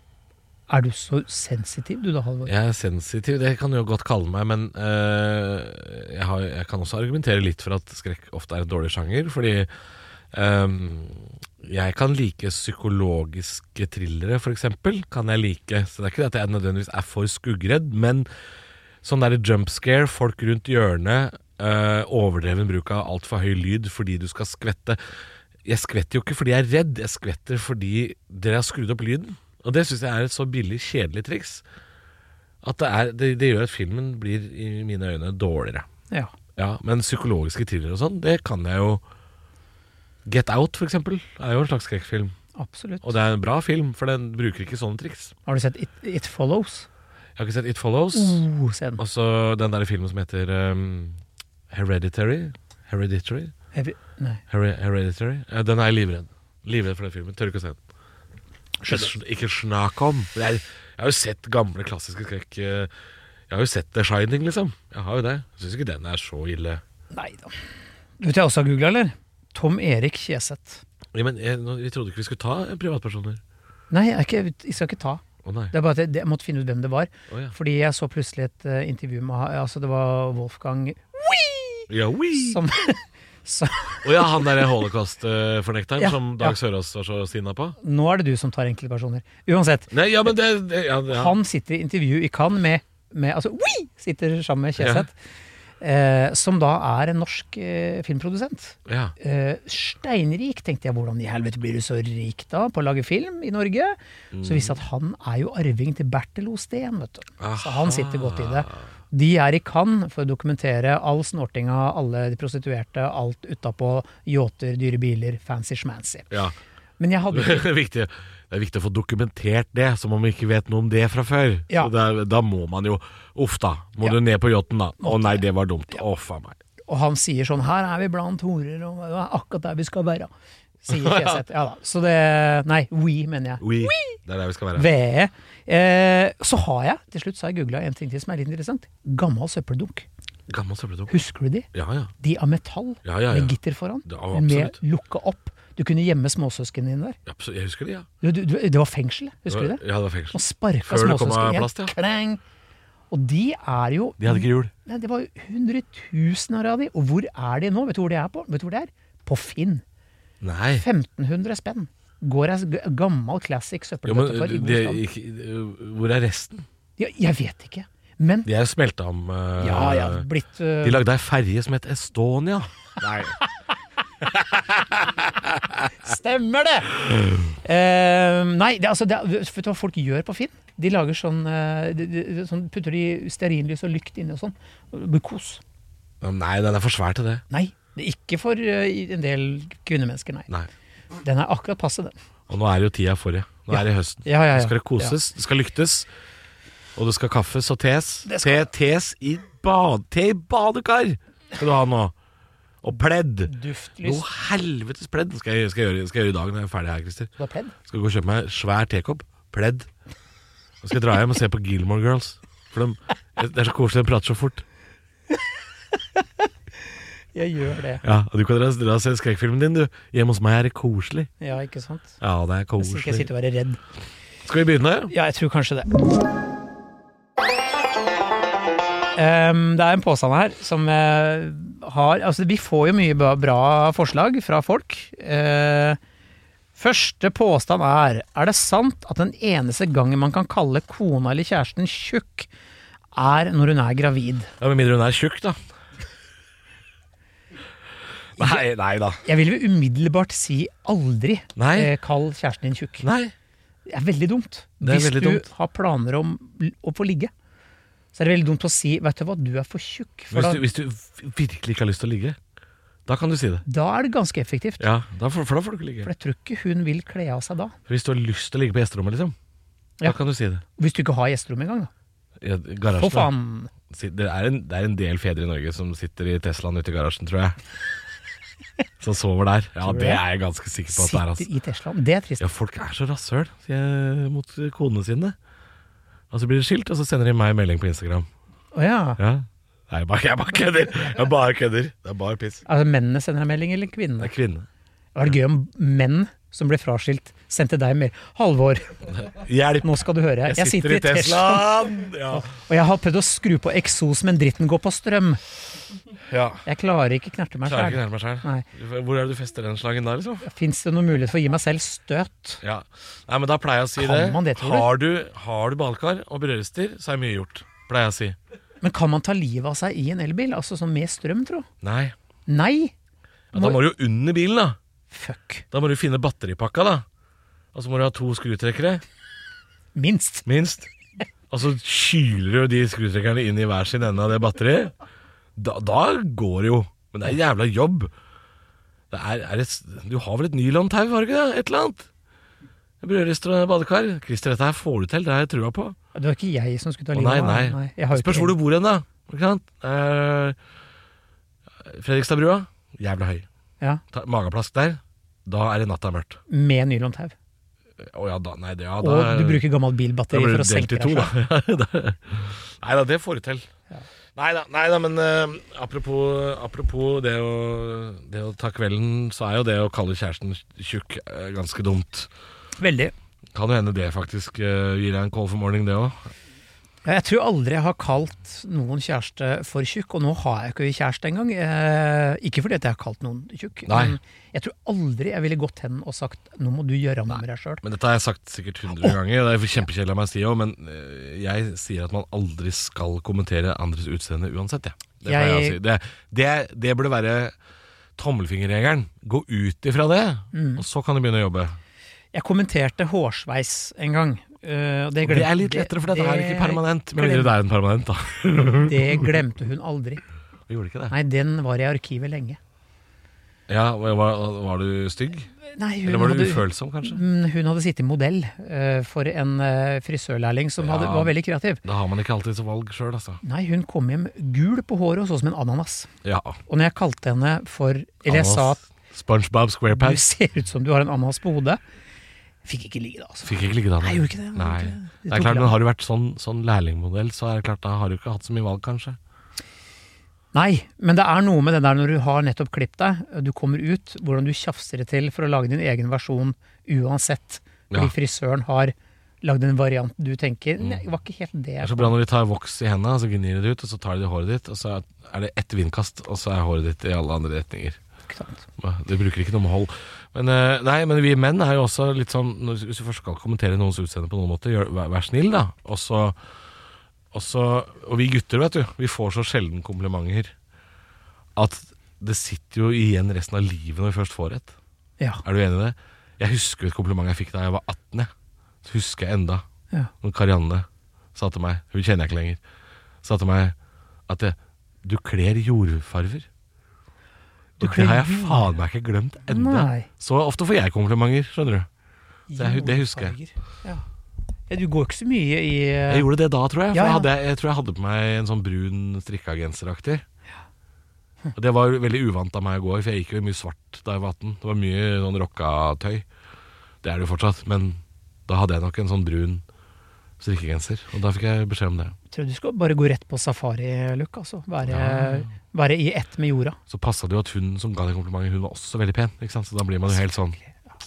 Er du så sensitiv du da, Halvor? Jeg er sensitiv, det kan du jo godt kalle meg, men øh, jeg, har, jeg kan også argumentere litt for at skrekk ofte er en dårlig sjanger, fordi øhm, jeg kan like psykologiske thrillere, for eksempel, kan jeg like. Så det er ikke det at jeg nødvendigvis er for skuggredd, men sånn der jump scare, folk rundt hjørnet, øh, overdreven bruk av alt for høy lyd fordi du skal skvette. Jeg skvetter jo ikke fordi jeg er redd, jeg skvetter fordi dere har skrudd opp lyden. Og det synes jeg er et så billig, kjedelig triks. At det, er, det, det gjør at filmen blir i mine øyne dårligere. Ja. Ja, men psykologiske thriller og sånn, det kan jeg jo. Get Out for eksempel er jo en slags skrekkfilm. Absolutt. Og det er en bra film, for den bruker ikke sånne triks. Har du sett It, It Follows? Jeg har ikke sett It Follows. Oh, se den. Og så den der filmen som heter um, Hereditary. Hereditary. Heavy- Nei. Her- Hereditary. Ja, den er jeg livredd. Livredd for den filmen. Tør ikke å se den. Ikke, ikke snakk om. Jeg, jeg har jo sett gamle klassiske skrekk. Jeg har jo sett The Shining, liksom. Jeg har jo det. Jeg synes ikke den er så ille. Nei da. Vet du hva jeg også har googlet, eller? Tom Erik Kjeseth. Ja, men jeg, nå- vi trodde ikke vi skulle ta privatpersoner. Nei, jeg, er ikke, jeg skal ikke ta. Å nei. Det er bare at jeg, jeg måtte finne ut hvem det var. Å ja. Fordi jeg så plutselig et uh, intervju med ha- Altså, det var Wolfgang Ja, oui. som så, Å ja, han der holocaust-fornekteren Ja, som Dag ja. Sørås var så sinna på. Nå er det du som tar enkeltpersoner. Uansett. Nei, ja, men det, det ja, ja. Han sitter i intervju i Cannes med, med Altså, oui! Sitter sammen med Kjeseth. Eh, som da er en norsk eh, filmprodusent. Ja. Eh, steinrik, tenkte jeg, hvordan i helvete blir du så rik da på å lage film i Norge? Mm. Så visste at han er jo arving til Bertel Osten, vet du. Aha. Så han sitter godt i det. De er i Cannes for å dokumentere all snortinga, alle de prostituerte, alt utapå yachter, dyre biler, fancy schmancy. Ja. Men jeg hadde det, er viktig, det er viktig å få dokumentert det, som om vi ikke vet noe om det fra før. Ja. Så der, da må man jo, uff da, må ja. du ned på yachten da. Å nei, det var dumt. Å, ja. faen meg. Og han sier sånn, her er vi blant horer, og det er akkurat der vi skal være. Sier Fjeset. Ja da. Så det, nei, we mener jeg. We, we. Det er der vi skal være. Ve. Eh, så har jeg, til slutt så har jeg googlet en ting til som er litt interessant. Gammel søppeldunk. Gammel søppeldunk. Husker du de? Ja, ja. De av metall, ja, ja, ja. med gitter foran, ja, med lukka opp. Du kunne gjemme småsøsken din der. Ja, absolutt. Jeg husker det, ja. Du, du, det var fengsel, husker det var, du det? Ja, det var fengsel. Og sparka Før det kom småsøsken av plast, ja. Klang. Og de er jo... De hadde ikke hjul. Nei, det var jo hundretusener av de. Og hvor er de nå? Vet du hvor de er på? Vet du hvor de er? På Finn. Nei. femten hundre spenn. Går ei gammel classic søppeldøtte for i god stand. Hvor er resten? Ja, jeg vet ikke. Men... De er smelta om... Uh, ja, ja, blitt... Uh... De lagde ei ferje som het Estonia. Nei. Stemmer det! Uh, nei, det, altså, det, vet du hva folk gjør på Finn? De lager sånn, uh, de, de, sånn putter de stearinlys og lykt inne og sånn. Det blir kos. Nei, den er for svær til det. Nei, det er ikke for uh, en del kvinnemennesker, nei. nei. Den er akkurat passe, den. Og nå er det jo tida for det. Nå ja. er det høsten. Ja, ja, ja. Nå skal det koses, ja. det skal lyktes. Og det skal kaffes og tes. Skal... Te, tes i bad, te i badekar skal du ha nå. Og pledd. Duftlys. Noe helvetes pledd skal jeg, skal, jeg gjøre, skal jeg gjøre i dag når jeg er ferdig her, Christer. Du har pledd? Skal gå og kjøpe meg svær tekopp. Pledd. Og skal jeg dra hjem og se på Gilmore Girls. For de, det er så koselig, de prater så fort. Jeg gjør det. Ja, og du kan dra, dra og se skrekkfilmen din, du. Hjemme hos meg er det koselig. Ja, ikke sant? Ja, det er koselig. Jeg skal sitte og være redd. Skal vi begynne? Ja, jeg tror kanskje det. Um, det er en påstand her som uh, har, altså vi får jo mye bra, bra forslag fra folk. Uh, første påstand er, er det sant at den eneste gangen man kan kalle kona eller kjæresten tjukk er når hun er gravid? Ja, med mindre hun er tjukk da. Nei, nei da. Jeg vil jo umiddelbart si aldri uh, kall kjæresten din tjukk. Nei. Det er veldig dumt. Det er Hvis veldig du dumt. har planer om å få ligge, så er det veldig dumt å si, vet du hva, du er for tjukk. For hvis, da, du, hvis du virkelig ikke har lyst til å ligge, da kan du si det. Da er det ganske effektivt. Ja, da får, for da får du ikke ligge. For jeg tror ikke hun vil kle av seg da. Hvis du har lyst til å ligge på gjesterommet, liksom, ja. da kan du si det. Hvis du ikke har gjesterom engang, da. Ja, garasjen, for faen. Det er, en, det er en del fedre i Norge som sitter i Teslaen ute i garasjen, tror jeg. Som sover der. Ja, det er jeg ganske sikker på at det er. Altså. Sitter i Teslaen, det er trist. Ja, folk er så rasshøl mot konene sine. Og så blir det skilt, og så sender de meg en melding på Instagram. Å ja. Ja. Nei, jeg bare, jeg bare kødder. Jeg bare kødder. Det er bare piss. Altså mennene sender en melding, eller kvinnene? Det er kvinne. Det var gøy om menn som ble fraskilt sendte deg mer. Halvor, hjelp. Nå skal du høre. Jeg, jeg sitter, sitter i Teslaen. Ja. Og jeg har prøvd å skru på eksos, men dritten går på strøm. Ja. Jeg klarer ikke knerte meg klarer selv. Ikke knerte meg selv. Hvor er det du fester den slangen da, liksom? Finnes det noen mulighet for å gi meg selv støt? Ja. Nei, men da pleier jeg å si kan det. Man det har, du, har du badekar og brødrister, så er mye gjort. Pleier jeg å si. Men kan man ta livet av seg i en elbil? Altså sånn med strøm, tro? Nei. Nei? Ja, da må du jo under bilen, da. Fuck. Da må du finne batteripakka, da. Og så må du ha to skrutrekkere. Minst. Minst. Og så kyler du de skrutrekkerne inn i hver sin ende av det batteriet. Da, da går det jo. Men det er jævla jobb. Det er, er et, du har vel et nylontau, har du ikke det? Et eller annet. Brødrister og badekar. Christer, dette her får du til, det har jeg trua på. Det var ikke jeg som skulle ta Å, livet av. nei, nei. nei Spørs hvor du bor hen, da. Ikke sant? Eh, Fredrikstadbrua, jævla høy. Ja. Ta, mageplask der, da er det natta mørkt. Med nylontau. Å ja, da, nei, det, ja, da, og du bruker gammelt bilbatteri for å senke deg selv. Nei da, det får du til. Ja. Nei da, nei da, men uh, apropos, apropos det, å, det å ta kvelden, så er jo det å kalle kjæresten tjukk uh, ganske dumt. Veldig. Kan jo hende det faktisk uh, gir deg en call for morning, det også. Jeg tror aldri jeg har kalt noen kjæreste for tjukk, og nå har jeg ikke kjæreste engang. Eh, ikke fordi at jeg har kalt noen tjukk, Nei. men jeg tror aldri jeg ville gått hen og sagt, nå må du gjøre noe med deg selv. Men dette har jeg sagt sikkert hundre oh. ganger, og det er kjempekjedelig av meg å si også, men jeg sier at man aldri skal kommentere andres utseende uansett, ja. Det, pleier jeg å Jeg- si. det, det, det burde være tommelfingerregelen. Gå ut ifra det, Mm. og så kan du begynne å jobbe. Jeg kommenterte hårsveis en gang. øh, og det, Det glemte, er litt lettere, for dette er ikke permanent. Men glem- mindre det er en permanent, da. Det glemte hun aldri. Vi gjorde ikke det. Nei, den var i arkivet lenge. Ja, var, var du stygg? Nei, hun Eller var du hadde, ufølsom, kanskje? Mm, Hun hadde sittet modell øh, for en øh, frisørlærling som hadde, Ja. var veldig kreativ. Da har man ikke alltid så valg sjøl, altså. Nei, hun kom hjem gul på håret og så som en ananas. Ja. Og når jeg kalte henne for Eller jeg sa at SpongeBob du SquarePants. ser ut som du har en ananas på hodet, fikk ikke ligge da, altså. Fikk ikke ligge da. Nei, jeg gjorde ikke det, jeg Nei. gjorde ikke det. Det Det er tok klart, lang- men har du vært sånn, sånn lærlingmodell, så er det klart, da har du ikke hatt så mye valg, kanskje. Nei, men det er noe med det der når du har nettopp klippet deg, du kommer ut, hvordan du tjafser det til for å lage din egen versjon uansett. Fordi Ja. frisøren har lagd en variant du tenker, nei, det var ikke helt det. Det er så bra når de tar voks i hendene, så gnir de det ut, og så tar de det i håret ditt, og så er det ett vindkast, og så er håret ditt i alle andre retninger. Ikke sant? Det bruker ikke noe med hold. Men, eh, nei, men vi menn er jo også litt sånn, når- hvis du først skal kommentere noens utseende på noen måte, gjør, vær, vær snill da. Og så, og så, og vi gutter, vet du, vi får så sjelden komplimenter, at det sitter jo igjen resten av livet når vi først får et. Ja, Er du enig i det? Jeg husker et kompliment jeg fikk da jeg var atten, jeg. Så husker jeg enda. ja. Når Karianne sa til meg, hun kjenner jeg ikke lenger, sa til meg at det, du kler jordfarver. Du Og kler det har jeg jord- faen meg ikke glemt enda. Nei. Så ofte får jeg komplimenter, skjønner du. Det, det husker jeg. Jordfarger. Ja. Ja, du går ikke så mye i eh, Jeg gjorde det da, tror jeg. For Ja, ja. Jeg, hadde, jeg tror jeg hadde på meg en sånn brun strikka genseraktig. Og det var jo veldig uvant av meg å gå i, for jeg gikk jo i mye svart da jeg var atten. Det var mye sånn rocka-tøy. Det er det jo fortsatt, men da hadde jeg nok en sånn brun strikkegenser. Og da fikk jeg beskjed om det. Jeg tror du skal bare gå rett på safari-look, altså. Være, Ja. være i ett med jorda. Så passa det jo at hun som ga det komplimentet, hun var også veldig pen. Ikke sant? Så da blir man jo helt sånn.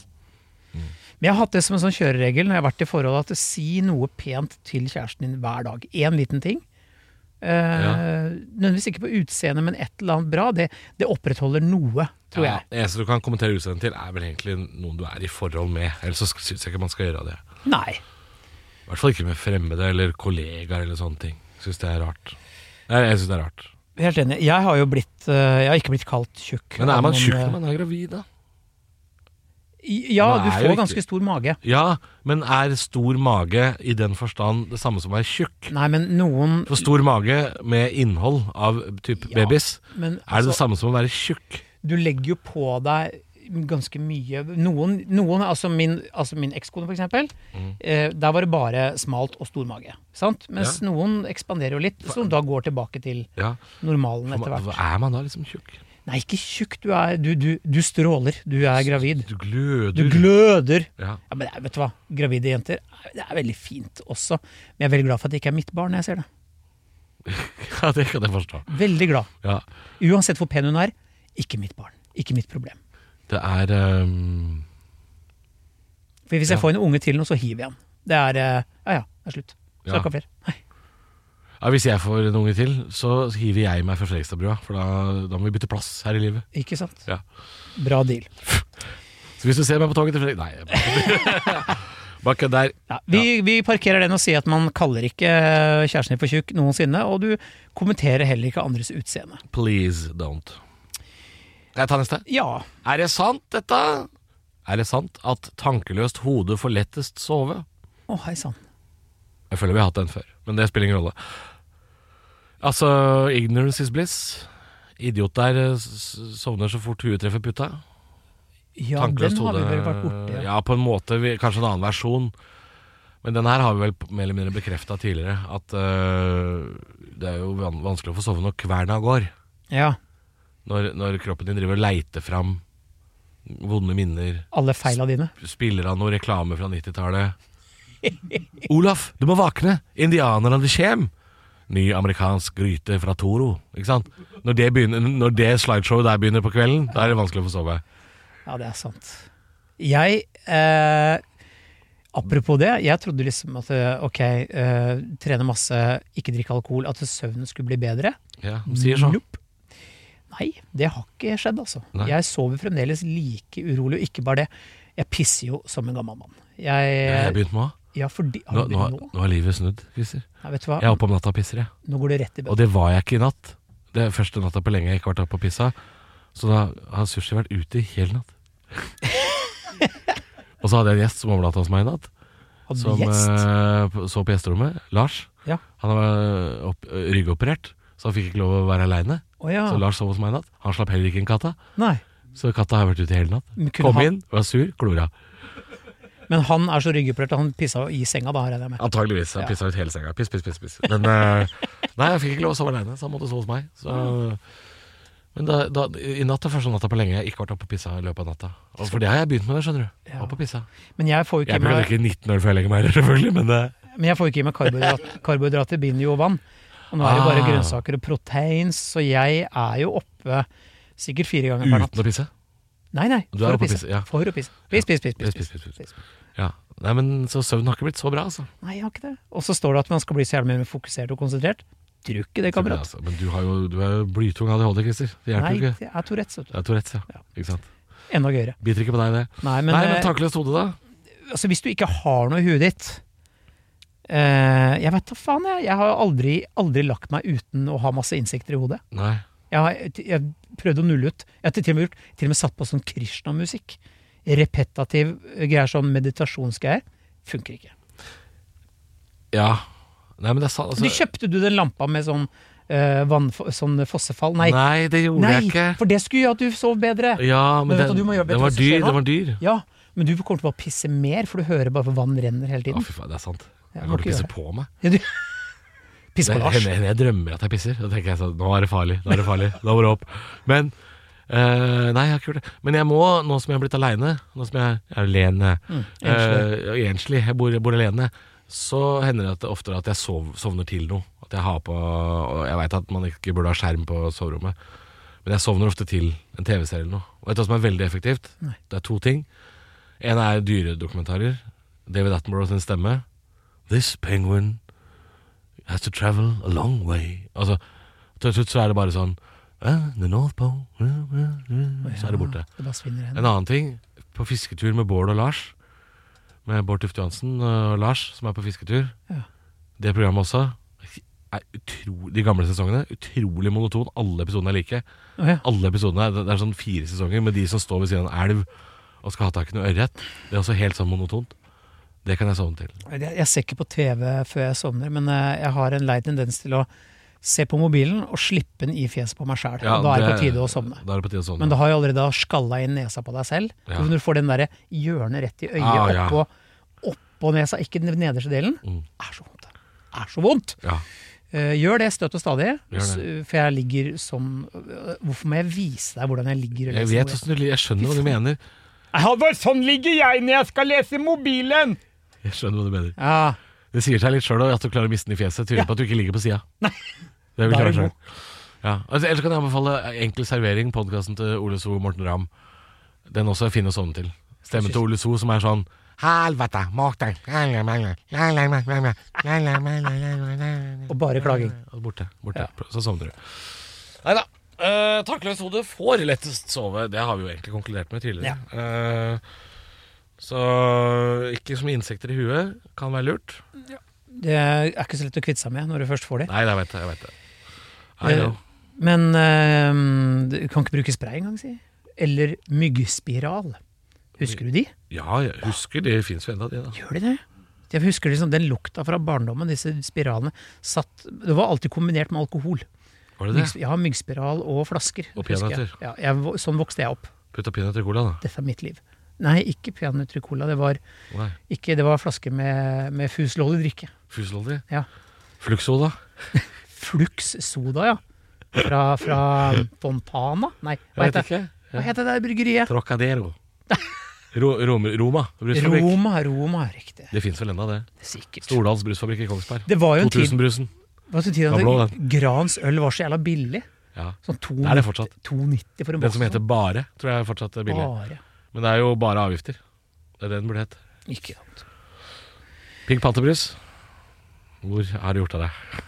Men jeg har hatt det som en sånn kjøreregel når jeg har vært i forhold, at si noe pent til kjæresten din hver dag. En liten ting. Eh, Ja. Nødvendigvis ikke på utseendet, men et eller annet bra. Det, det opprettholder noe, tror Ja, jeg. det eneste du kan kommentere utseendet til, er vel egentlig noen du er i forhold med. Ellers så syns jeg ikke man skal gjøre det. Nei. I hvert fall ikke med fremmede eller kollegaer eller sånne ting. Syns det er rart. Nei, jeg syns det er rart. Helt enig. Jeg har jo blitt eh, Jeg har ikke blitt kalt tjukk. Men er man av noen, tjukk eh, når man er gravid, da? Ja, Man du er jo får ikke- ganske stor mage. Ja, men er stor mage i den forstand det samme som å være tjukk? Nei, men noen For stor mage med innhold av type Ja, babys, men, er det det altså, samme som å være tjukk? Du legger jo på deg ganske mye. Noen, noen altså min, altså min ekskone for eksempel, Mm. eh, der var det bare smalt og stor mage. Sant? Mens Ja. noen ekspanderer jo litt, som da går tilbake til Ja, normalen for etter man, hvert. hva er man da liksom tjukk? Nei, ikke tjukk, du er du, du, du stråler. Du er gravid. Du gløder. Du gløder. Ja. Ja, men det er- vet du hva, gravide jenter, det er veldig fint også. Men jeg er veldig glad for at det ikke er mitt barn når jeg ser det. ja, det kan jeg forstå. Veldig glad. Ja. Uansett hvor pen hun er, ikke mitt barn. Ikke mitt problem. Det er ehm, For hvis Ja. jeg får en unge til nå, så hiver jeg han. Det er eh, ja ja, det er slutt. Ja. Snakka flere. Nei. ja, Hvis jeg får en unge til, så hiver jeg meg fra Fredrikstadbrua. For da, da må vi bytte plass her i livet. Ikke sant? Ja. Bra deal. Så hvis du ser meg på toget til Fredrik... Nei, jeg bare- bare kødd der. Ja, vi, vi parkerer den og sier at man kaller ikke kjæresten din for tjukk noensinne, og du kommenterer heller ikke andres utseende. Please don't. Kan jeg ta neste? Ja, Er det sant, dette? Er det sant at tankeløst hode får lettest sove? å hei sann. Jeg føler vi har hatt den før, men det spiller ingen rolle. Altså, ignorance is bliss. Idiot der eh, s- sovner så fort huet treffer puta. Ja, den Tankeløst har vi hode- vel vært borti. Ja, på en måte. Vi, kanskje en annen versjon. Men den her har vi vel p- mer eller mindre bekrefta tidligere. At øh, det er jo van vanskelig å få sove når kverna går. Ja, Når, når kroppen din driver og leiter fram vonde minner. alle feila dine. Spiller av noe reklame fra nittitallet. Olaf, du må våkne! Indianerne det kjem! Ny amerikansk gryte fra Toro. Ikke sant? Når det, begynner, når det slideshowet der begynner på kvelden, da er det vanskelig å få sove. Ja, det er sant. Jeg eh, Apropos det, jeg trodde liksom at eh, ok, eh, trene masse, ikke drikke alkohol, at søvnen skulle bli bedre. Ja, de sier så. Nope. Nei, det har ikke skjedd, altså. Nei. Jeg sover fremdeles like urolig, og ikke bare det. Jeg pisser jo som en gammel mann. Jeg, Jeg har begynt med å. ja, fordi, har Nå, du nå, begynt nå? nå har livet snudd, Christer. Nei, vet du hva? Jeg er oppe om natta og pisser, jeg. Nå går det rett i Og bøtta. det var jeg ikke i natt. Det er første natta på lenge jeg ikke har vært oppe og pissa. Så da har Sushi vært ute i hele natt. Og så hadde jeg en gjest som overnatta hos meg i natt. Hadde Som gjest? eh, så på gjesterommet. Lars. Ja. Han var opp, ryggoperert, så han fikk ikke lov å være aleine. Å ja. Så Lars sov hos meg i natt. Han slapp heller ikke inn katta. Nei. Så katta har vært ute i hele natt. Men kunne Kom han- inn, var sur, klora. Men han er så ryggeplert at han pissa i senga, da, regner jeg med. Antageligvis. Han Ja. pissa ut hele senga. Piss, piss, piss, piss. Men eh, nei, jeg fikk ikke lov å sove aleine, så han måtte sove hos meg. Så, men da, da, i natt er første natta på lenge jeg ikke har vært oppe og pissa i løpet av natta. Og for det har jeg begynt med, det skjønner du. Ja. Opp og pissa. Men jeg får jo Jeg ikke burde med, drikke nitten øl før jeg legger meg, selvfølgelig, men det men jeg får ikke i meg karbohydrat, karbohydrater, binder jo vann. Og nå er det bare Ah. grønnsaker og proteins, så jeg er jo oppe sikkert fire ganger per natt. uten å pisse. Nei, nei, Du er for å oppe og pisse. pisse, ja. For å pisse. Piss, piss, piss. Piss, piss, piss, piss, piss, piss. Ja. Nei, men så søvn har ikke blitt så bra, altså. Nei, jeg har ikke det. Og så står det at man skal bli så jævlig mer fokusert og konsentrert. Tror ikke det, kamerat. Altså, men du, har jo, du er jo blytung A D H D, Christer. Det hjelper Nei, jo ikke. det er Tourettes. vet du. Det er Tourettes, ja. Ja. Ikke sant? Enda gøyere. Biter ikke på deg, det. Nei, men, Nei, men eh, tankeløst hode, da? altså, hvis du ikke har noe i huet ditt eh, Jeg vet da faen, jeg. Jeg har aldri, aldri lagt meg uten å ha masse insekter i hodet. Nei. Jeg har jeg prøvd å nulle ut. Jeg har til og med, gjort, til og med satt på sånn Krishna-musikk. Repetativ greier, sånn meditasjonsgreier. Funker ikke. Ja. Nei, men det er sant. Altså, Du kjøpte du den lampa med sånn, eh, vann, sånn fossefall? Nei, Nei, det gjorde Nei, jeg ikke. for det skulle gjøre at du sov bedre. Ja, men, Men vet du den, hva du må gjøre, vet den du var hva som skjer dyr. da? Den var dyr. Ja, men du kommer til å bare pisse mer, for du hører bare vann renner hele Å, tiden. fy faen, det er sant. Ja, Jeg må kommer til å ikke pisse på meg. Ja, du, piss Det på Lars. hender hender jeg drømmer at jeg pisser. Da tenker jeg sånn, nå er det farlig. Nå er det farlig. Da må det opp. Men eh, nei, jeg har ikke gjort det. Men jeg må, nå som jeg har blitt aleine, nå som jeg er alene, Mm, eh, enslig, jeg bor, jeg bor alene, så hender det at det oftere at jeg sov, sovner til noe. At jeg har på og jeg veit at man ikke burde ha skjerm på soverommet, men jeg sovner ofte til en T V-serie eller noe. Og vet du hva som er veldig effektivt? Nei. Det er to ting. En er dyredokumentarer. David Attenborough sin stemme. This penguin has to travel a long way. Altså, til slutt så er det bare sånn eh, The North Pole Så er det borte. Det bare svinner hen. En annen ting, på fisketur med Bård og Lars, med Bård Tufte Johansen og Lars, som er på fisketur. Ja. Det programmet også er utro, de gamle sesongene utrolig monoton. Alle episodene er like. Å, ja. Alle episodene er, Det er sånn fire sesonger med de som står ved siden av en elv og skal ha tak i noe ørret. Det er også helt sånn monotont. Det kan jeg sovne til. Jeg, jeg ser ikke på T V før jeg sovner, men eh, jeg har en lei tendens til å se på mobilen og slippe den i fjeset på meg sjæl. Ja, og da er det det- på tide å sovne. Da er det på tide å sovne. Men da har jeg allerede da skalla inn nesa på deg selv. Ja. Og når du får den der hjørnet rett i øyet Ah, ja. oppå, oppå nesa, ikke den nederste delen, Mm. er så vondt. Det er så vondt! Ja. Eh, gjør det støtt og stadig, Gjør det. s- for jeg ligger som øh, Hvorfor må jeg vise deg hvordan jeg ligger? og Jeg leser vet noe? hvordan du, jeg skjønner hva du mener. Ja, bare sånn ligger jeg når jeg skal lese mobilen! Jeg skjønner hva du mener. Ja, Det sier seg litt sjøl at du klarer å miste den i fjeset. Tyder Ja. på at du ikke ligger på sida. Det Da vil er klare du selv. Ja. Altså, ellers kan jeg anbefale Enkel servering, podkasten til Ole So og Morten Ramm. Den også er fin å sovne til. Stemmen til Ole So som er sånn Helvete, Morten og bare klaging. Og Borte. borte. Ja. Så sovner du. Nei da. Uh, Takkløst hode får lettest sove. Det har vi jo egentlig konkludert med tidligere. Eh, så ikke så mye insekter i huet kan være lurt. Det er ikke så lett å kvitte seg med når du først får det. Nei, jeg vet det. jeg vet det I Eh, know. Men øh, du kan ikke bruke spray engang, si. Eller myggspiral. Husker du de? Ja, jeg husker det fins jo enda de, da. Gjør de det? Jeg husker liksom den lukta fra barndommen, disse spiralene. Satt, det var alltid kombinert med alkohol. Var det det? Myggs- Ja, myggspiral og flasker. Og husker jeg. peanøtter. Ja, jeg, vo- sånn vokste jeg opp. Putta peanøtter i cola, da. Dette er mitt liv. Nei, ikke peanøtter i cola. Det var, Nei. ikke, det var flasker med, med fuslollig drikke. Fuselolje. Ja. Fluxsoda. Flux soda, ja. Fra, fra Fontana? Nei, hva Jeg vet heter, ikke. hva heter det der bryggeriet? Trocadero. Ro, Rom, Roma. Brusfabrikk. Roma, Roma, riktig. Det fins vel enda, det. Sikkert. Stordals brusfabrikk i Kongsberg. Det var jo en tid, to tusen-brusen. det var en tid Det var blå, at Grans øl var så jævla billig. Ja. Sånn to, Det er det fortsatt. to nitti for en Den som boks. heter Bare, tror jeg fortsatt er billig. Bare. Men det er jo bare avgifter. Det er det den burde hett. Ikke sant. Pink Panterbrus. Hvor har du gjort av det?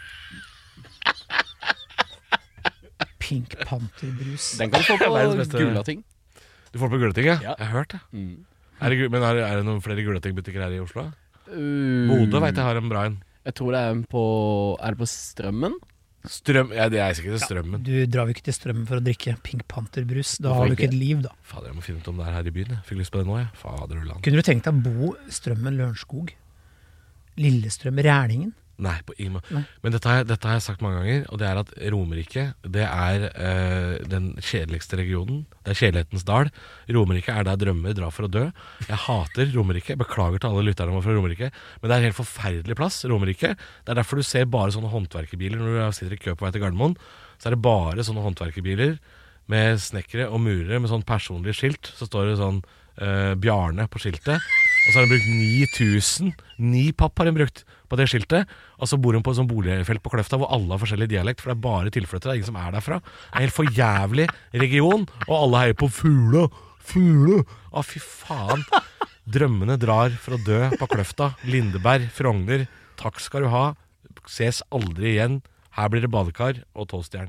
Pink Panther-brus. Den kan du få Det er verdens på beste- Gulating. Du får på Gulating, ja? Ja. Jeg har hørt det. Mm. Er det gu- men er, er det noen flere Gulating-butikker her i Oslo? Uh, Bodø vet jeg har en bra en. Jeg tror det er på Er det på Strømmen? Strøm, ja, det er sikkert strømmen. Du drar jo ikke til strømmen for å drikke Pink Panther-brus. Da Hvorfor har du ikke? ikke et liv, da. Fader, jeg må finne ut om det er her i byen. Jeg fikk lyst på det nå, jeg. Fader og land. Kunne du tenkt deg å bo Strømmen Lørenskog? Lillestrøm, Rælingen? Nei, på ingen måte. Nei. Men dette har, jeg, dette har jeg sagt mange ganger, og det er at Romerike, det er eh, den kjedeligste regionen. Det er kjedelighetens dal. Romerike er der drømmer drar for å dø. Jeg hater Romerike. Beklager til alle lytterne våre fra Romerike, men det er en helt forferdelig plass, Romerike. Det er derfor du ser bare sånne håndverkerbiler når du sitter i kø på vei til Gardermoen. Så er det bare sånne håndverkerbiler med snekkere og murere med sånn personlig skilt. Så står det sånn eh, Bjarne på skiltet. Og så har hun brukt ni tusen. Ni papp har hun brukt på det skiltet. Og så bor hun på et sånt boligfelt på Kløfta hvor alle har forskjellig dialekt, for det er bare tilflyttere, det er ingen som er derfra. Det er en helt for jævlig region, og alle heier på Fugla, Fugla. Å, fy faen. Drømmene drar for å dø på Kløfta. Lindeberg, Frogner. Takk skal du ha. Ses aldri igjen. Her blir det badekar og toastjern.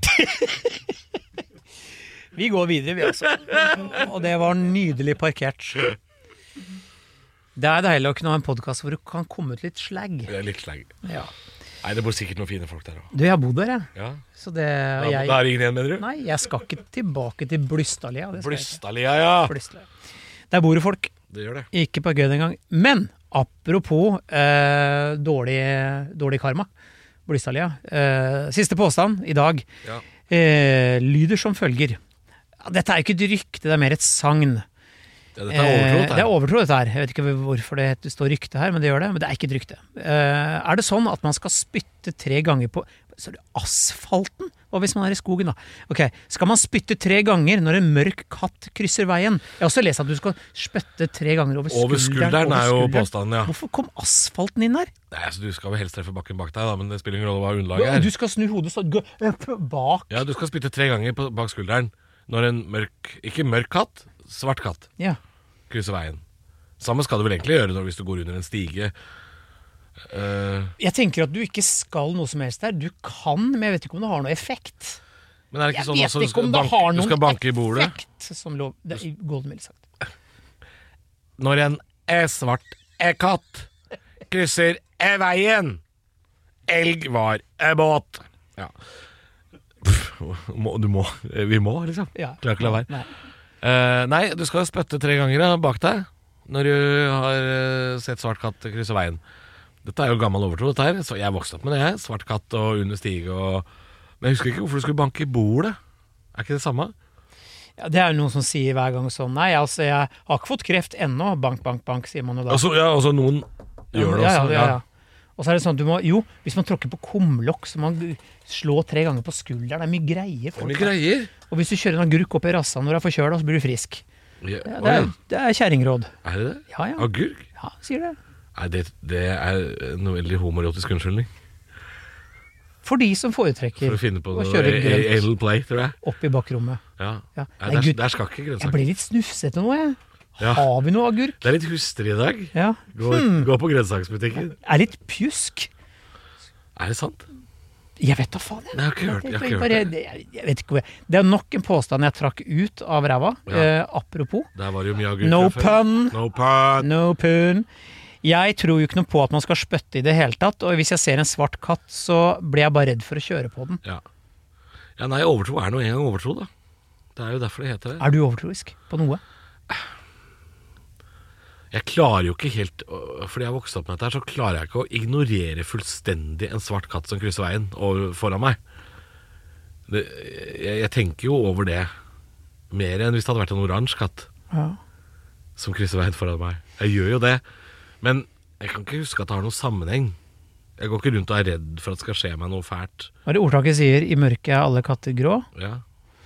Vi går videre, vi altså. Og det var nydelig parkert. Det er deilig å kunne ha en podcast hvor du kan komme ut litt slag. Det er litt slag. Ja. Nei, det bor sikkert noen fine folk der også. Du, jeg har bodd der, jeg. Ja. Så det, Da, jeg da er det ingen igjen, mener du? Nei, jeg skal ikke tilbake til Blystadlia. det skal jeg ikke. Blystadlia, ja. Blystadlia. Der bor det folk. Det gjør det. Ikke på gøy den gang. Men apropos eh, dårlig, dårlig karma. Blystadlia. Eh, siste påstand i dag Ja. eh, lyder som følger. Dette er ikke et rykte, det er mer et sagn. Ja, dette er overtro, Eh, det er overtro dette her. Jeg vet ikke hvorfor det heter- står rykte her, men det gjør det. Men det er ikke et rykte. Eh, er det sånn at man skal spytte tre ganger på så er det asfalten? Hva hvis man er i skogen, da? Ok, skal man spytte tre ganger når en mørk katt krysser veien? Jeg har også lest at du skal spytte tre ganger over skulderen. Over skulderen er jo skulderen. påstanden, ja. Hvorfor kom asfalten inn der? Nei, altså, du skal vel helst treffe bakken bak deg, da, men det spiller ingen rolle hva underlaget Du er. skal snu hodet sånn gå- øh, bak. Ja, du skal spytte tre ganger på, bak skulderen når en mørk, ikke mørk katt, svart katt, Ja. krysser veien. Samme skal du vel egentlig gjøre når, hvis du går under en stige. Eh, Jeg tenker at du ikke skal noe som helst der. Du kan, men jeg vet ikke om det har noe effekt. men er det ikke Jeg sånn vet også du ikke skal, om det banke, har du noen skal banke i bordet? effekt, som lov, det er i Golden Mill sagt. Når en er svart er katt, krysser er veien. Elg var er båt. Ja. Pff, må, du må. Vi må, liksom. Ja. Klarer ikke å la være. Nei. Eh, nei, du skal spytte tre ganger ja, bak deg når du har eh, sett svart katt krysse veien. Dette er jo gammel overtro, dette her. Så jeg vokste opp med det, jeg. Svart katt og under stige og Men jeg husker ikke hvorfor du skulle banke i bordet. Er ikke det samme? Ja, det er jo noen som sier hver gang sånn. Nei, altså, jeg har ikke fått kreft ennå. Bank, bank, bank, sier man jo da. Altså, ja, altså noen gjør det ja, også. ja, ja, ja. Og så er det sånn at du må Jo, hvis man tråkker på kumlokk, så må man slå tre ganger på skulderen. Det er mye greier. Det er folk mye har. greier. Og hvis du kjører en agurk opp i rassa når du er forkjøla, så blir du frisk. Ja, Ja, å, det er, ja. det er kjerringråd. Er det det? Ja, ja. Agurk? Ja, sier det. Nei, det, det er en veldig homoerotisk unnskyldning. For de som For foretrekker å finne på å noe kjøre grønt anal play, tror jeg. opp i bakrommet. Ja. Ja. Nei, Nei, der, Gud, der skal ikke jeg grønnsaker. blir litt snufsete nå, jeg. Ja. Har vi noe agurk? Det er litt hustrig i dag. Ja. Gå, Hmm. gå på grønnsaksbutikken. Er litt pjusk. Er det sant? Jeg vet da faen. Jeg, Nei, jeg har ikke hørt, jeg har ikke hørt Bare- det. jeg, jeg vet ikke hvor jeg Det er nok en påstand jeg trakk ut av ræva. Ja. Eh, apropos. Der var det jo mye agurk No fra før. pun. No pun. No pun. Jeg tror jo ikke noe på at man skal spytte i det hele tatt. Og hvis jeg ser en svart katt, så blir jeg bare redd for å kjøre på den. Ja. ja, nei, overtro er nå en gang overtro, da. Det er jo derfor det heter det. Er du overtroisk på noe? Jeg klarer jo ikke helt å- Fordi jeg har vokst opp med dette her, så klarer jeg ikke å ignorere fullstendig en svart katt som krysser veien over, foran meg. Det, jeg, jeg tenker jo over det mer enn hvis det hadde vært en oransje katt Ja. som krysser veien foran meg. Jeg gjør jo det, men jeg kan ikke huske at det har noen sammenheng. Jeg går ikke rundt og er redd for at det skal skje meg noe fælt. Hva er det ordtaket sier? I mørket er alle katter grå. Ja.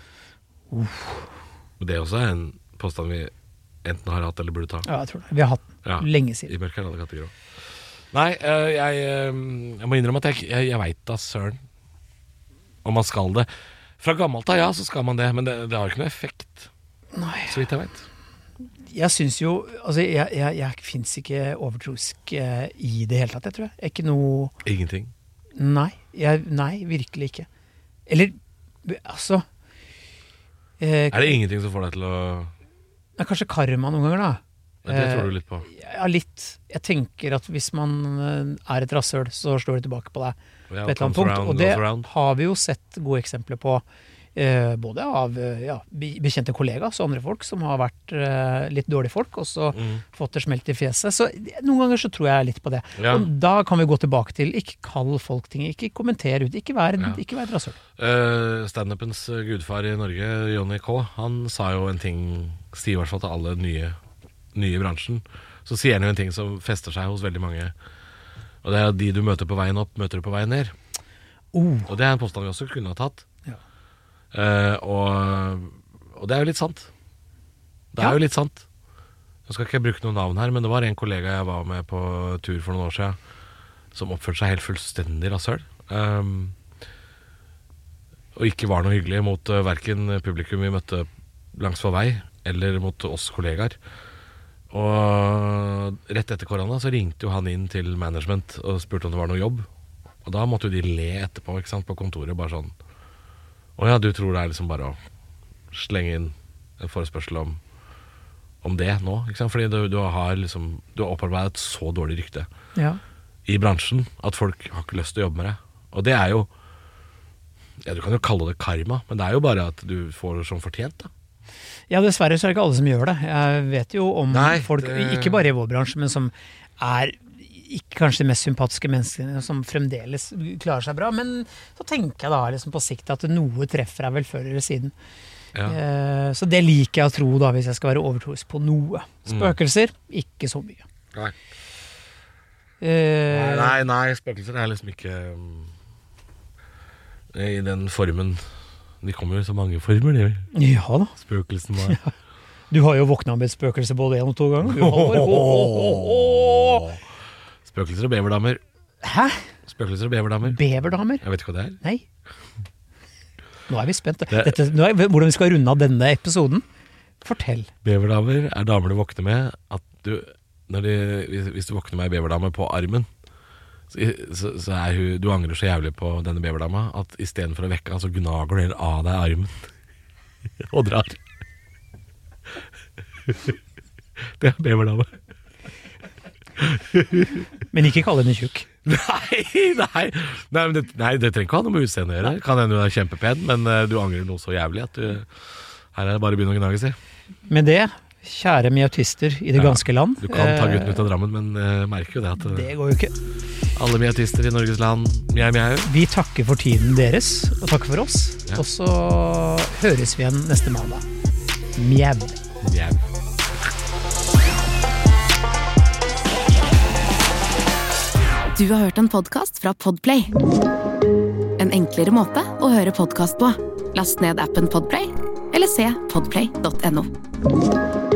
Men det er også en påstand vi enten har hatt eller burde ta. Ja, jeg tror det. Vi har hatt den Ja. lenge I siden. mørket er alle katter grå. Nei, eh, jeg, eh, jeg må innrømme at jeg, jeg, jeg veit da søren om man skal det. Fra gammelt av, ja, så skal man det, men det, det har ikke noe effekt, Nei. så vidt jeg vet. Jeg syns jo Altså, jeg, jeg, jeg fins ikke overtroisk eh, i det hele tatt, jeg tror jeg. Ikke noe Ingenting. Nei. Jeg, nei, virkelig ikke. Eller altså eh, Er det ingenting som får deg til å ja, Kanskje karma noen ganger, da. Det tror du litt på. Ja, litt. Jeg tenker at hvis man er et rasshøl, så slår det tilbake på deg Ja, på et eller annet comes punkt. around, Og det goes around. har vi jo sett gode eksempler på, eh, både av eh, ja, be- bekjente kollegas og andre folk som har vært eh, litt dårlige folk, og så Mm. fått det smelt i fjeset. Så noen ganger så tror jeg litt på det. Ja. Og da kan vi gå tilbake til, ikke kall folk ting, ikke kommenter ut, ikke vær, Ja. ikke vær et rasshøl. Uh, Stand-upens gudfar i Norge, Johnny K, han sa jo en ting, sier i hvert fall til alle nye, nye i bransjen, så sier han jo en ting som fester seg hos veldig mange, og det er at de du møter på veien opp, møter du på veien ned. Oh, Og det er en påstand vi også kunne ha tatt. Ja. Eh, og, og det er jo litt sant. Det er Ja. jo litt sant. Jeg skal ikke bruke noen navn her, men det var en kollega jeg var med på tur for noen år siden, som oppførte seg helt fullstendig rasshøl. Um, og ikke var noe hyggelig mot uh, hverken publikum vi møtte langs for vei, eller mot oss kollegaer. Og rett etter korona så ringte jo han inn til management og spurte om det var noe jobb. Og da måtte jo de le etterpå, ikke sant, på kontoret, bare sånn Å ja, du tror det er liksom bare å slenge inn en forespørsel om, om det nå, ikke sant? Fordi du, du har liksom Du har opparbeidet et så dårlig rykte ja. i bransjen at folk har ikke lyst til å jobbe med deg. Og det er jo Ja, du kan jo kalle det karma, men det er jo bare at du får det som fortjent, da. Ja, dessverre så er det ikke alle som gjør det. Jeg vet jo om Nei, folk, det- ikke bare i vår bransje, men som er ikke kanskje de mest sympatiske menneskene, som fremdeles klarer seg bra. Men så tenker jeg da liksom på sikt at noe treffer deg vel før eller siden. Ja. Eh, så det liker jeg å tro da, hvis jeg skal være overtroisk på noe. Spøkelser, ikke så mye. Nei. Eh, Nei, nei, spøkelser er liksom ikke um, i den formen. De kommer jo i så mange former, de Ja da. spøkelsene var. Du har jo våkna med et spøkelse både en og to ganger. Du har, ho, ho, ho, ho. Spøkelser og beverdamer. Hæ? Spøkelser og beverdamer. Beverdamer? Jeg vet ikke hva det er. Nei. Nå er vi spent. Det- Dette, nå er, hvordan vi skal runde av denne episoden. Fortell. Beverdamer er damer du våkner med at du, når de, hvis, hvis du våkner med ei beverdame på armen, så, så, så er hun, du angrer så jævlig på denne beverdama at i stedet for å vekke henne, så gnager du av deg armen og drar. Det er beverdame. Men ikke kall henne tjukk. Nei, nei, nei, men det, nei, det trenger ikke ha noe med utseendet å gjøre. Kan hende du er kjempepen, men uh, du angrer noe så jævlig at du, her er det bare å begynne å gnage seg. Med det, kjære miautister i det Ja, ganske land. Du kan ta eh, gutten ut av Drammen, men uh, merker jo det at uh, Det går jo ikke. alle miatister i Norges land, mjau, mjau. Vi takker for tiden deres, og takker for oss. Ja. Og så høres vi igjen neste mandag. Mjau. Mjau. Du har hørt en podcast fra Podplay. En enklere måte å høre podcast på. Last ned appen Podplay, eller se podplay punktum no.